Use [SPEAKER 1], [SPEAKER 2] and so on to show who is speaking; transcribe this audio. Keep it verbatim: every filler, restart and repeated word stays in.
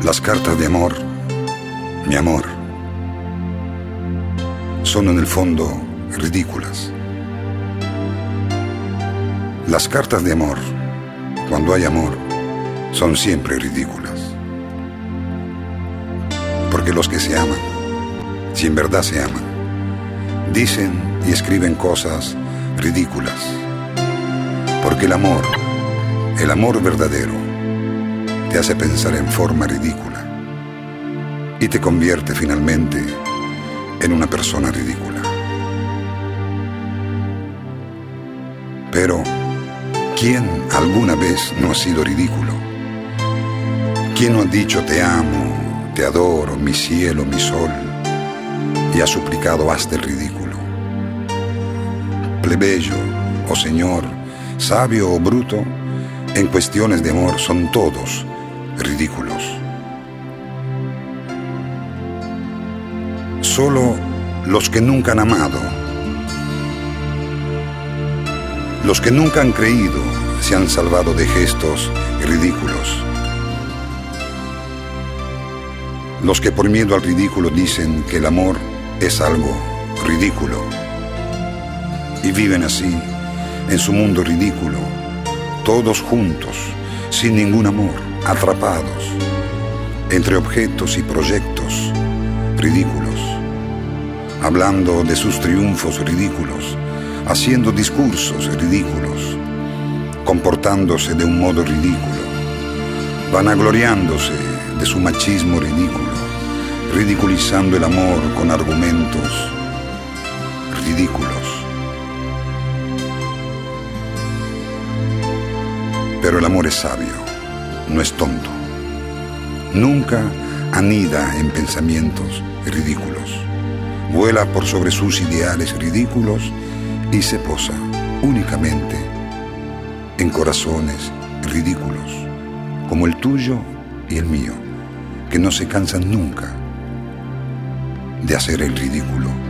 [SPEAKER 1] Las cartas de amor, mi amor, son en el fondo ridículas. Las cartas de amor, cuando hay amor, son siempre ridículas. Porque los que se aman, si en verdad se aman, dicen y escriben cosas ridículas. Porque el amor, el amor verdadero, te hace pensar en forma ridícula y te convierte finalmente en una persona ridícula. Pero, ¿quién alguna vez no ha sido ridículo? ¿Quién no ha dicho te amo, te adoro, mi cielo, mi sol, y ha suplicado hasta el ridículo? Plebeyo o señor, sabio o bruto, en cuestiones de amor son todos ridículos. Solo los que nunca han amado, los que nunca han creído, se han salvado de gestos ridículos. Los que por miedo al ridículo dicen que el amor es algo ridículo y viven así en su mundo ridículo, todos juntos, sin ningún amor, atrapados entre objetos y proyectos ridículos, hablando de sus triunfos ridículos, haciendo discursos ridículos, comportándose de un modo ridículo, vanagloriándose de su machismo ridículo, ridiculizando el amor con argumentos ridículos. Pero el amor es sabio, no es tonto. Nunca anida en pensamientos ridículos. Vuela por sobre sus ideales ridículos y se posa únicamente en corazones ridículos, como el tuyo y el mío, que no se cansan nunca de hacer el ridículo